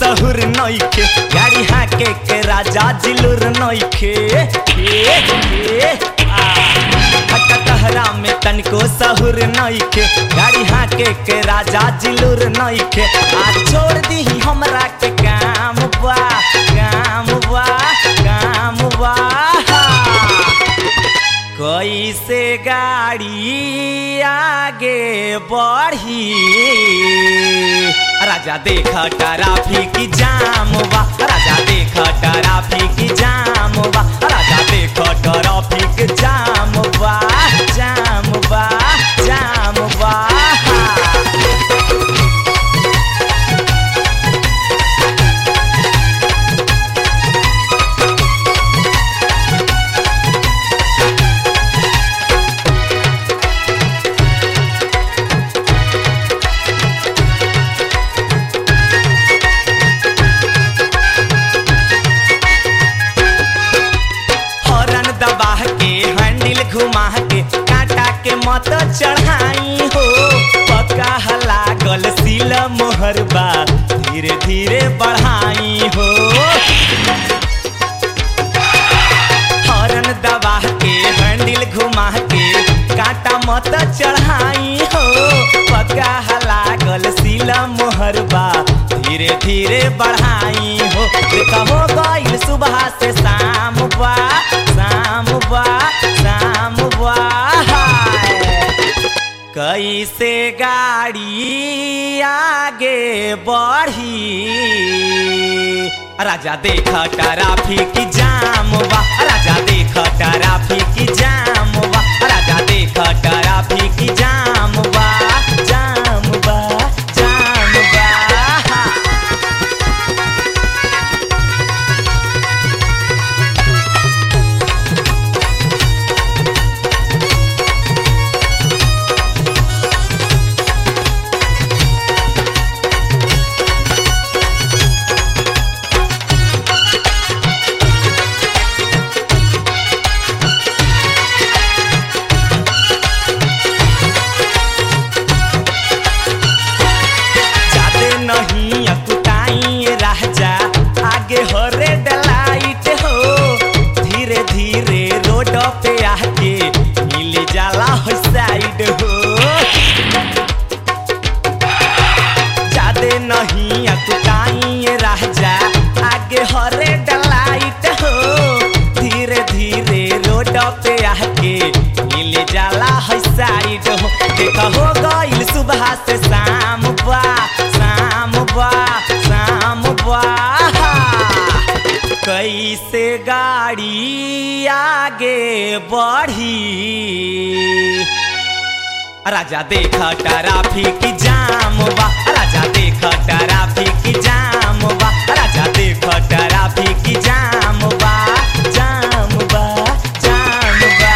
सहूर नइखे गाड़ी हाके के राजा जिलुर नइखे कटहरा में तनिको सहूर नइखे गाड़ी हाके के राजा जिलुर नइखे आ छोड़ दी हमरा के काम बा काम बा काम बा कैसे गाड़ी आगे बढ़ी राजा देखा ट्रैफिक जाम बा राजा देखा ट्रैफिक जाम बा राजा देखा ट्रैफिक जाम बा जाम बा जाम बा घुमा के काटा के मत चढ़ाई हो पक्का लागल सिल मोहरबा धीरे धीरे बढ़ाई हो हॉर्न दबा के हैंडल घुमा के काटा मत चढ़ाई हो पक्का लागल सिल मोहरबा धीरे धीरे बढ़ाई हो देखा हो गइल सुबह से शाम बा शाम बा शाम बा कैसे गाड़ी आगे बढ़ी राजा देखा ट्रैफिक जाम बा राजा देखा ट्रैफिक जाम बा राजा देखा ट्रैफिक जाम बा जाम बा जाम बा हरे डलाइट हो धीरे धीरे रोड पे आके मिल जाला हो साइड हो जादे नहीं अकुटाई राजा आगे हरे डलाइट हो धीरे धीरे रोड पे आके मिल जाला हो साइड हो देखा हो गइल सुबह से शाम बा शाम बा शाम बा कैसे गाड़ी आगे बढ़ी राजा देखा ट्रैफिक जाम बा राजा देखा ट्रैफिक जाम बा राजा देखा ट्रैफिक जाम बा जाम बा जाम बा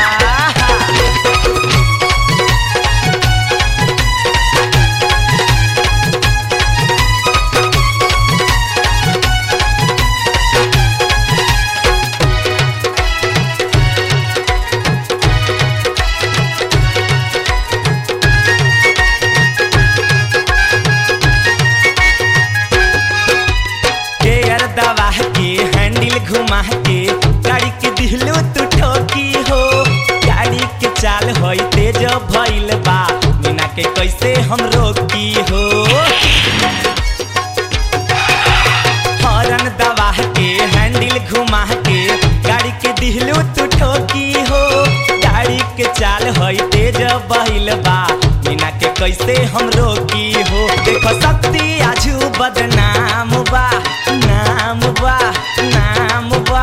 दबा के हैंडल घुमा के गाड़ी के दिहलू तू ठोकी हो गाड़ी के चाल होई तेज भइल बा बिना के कैसे हम रोकी हो हॉर्न दबा के हैंडल घुमा के गाड़ी के दिहलू तू ठोकी हो गाड़ी के चाल होई तेज भइल बा बिना के कैसे हम रोकी हो देखो शक्ति आजू बदनाम बा नाम बा नाम बा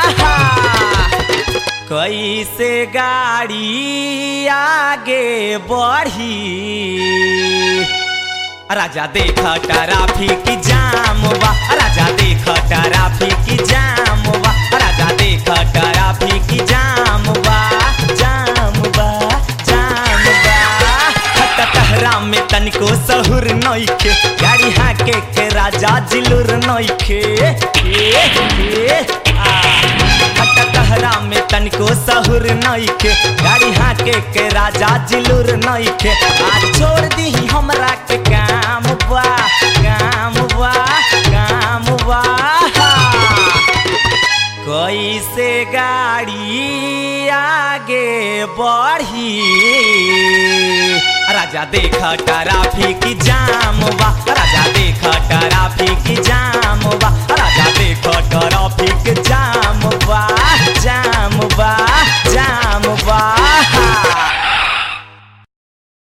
कैसे गाड़ी आगे बढ़ी राजा देखा ट्रैफिक जाम बा राजा देखा ट्रैफिक जाम बा राजा देखा ट्रैफिक जाम बा जाम बा जाम बा कटहरा में तनिको सहूर नइखे गाड़ी हाके के राजा जिलुर नइखे कटहरा में तनिको सहूर नइखे गाड़ी हाके के राजा जिलुर नइखे आ छोड़ दी हमरा के काम बा काम बा काम कैसे गाड़ी आगे बढ़ी। राजा देख ट्रैफिक जाम बा, राजा देख ट्रैफिक जाम बा, राजा देख ट्रैफिक जाम बा।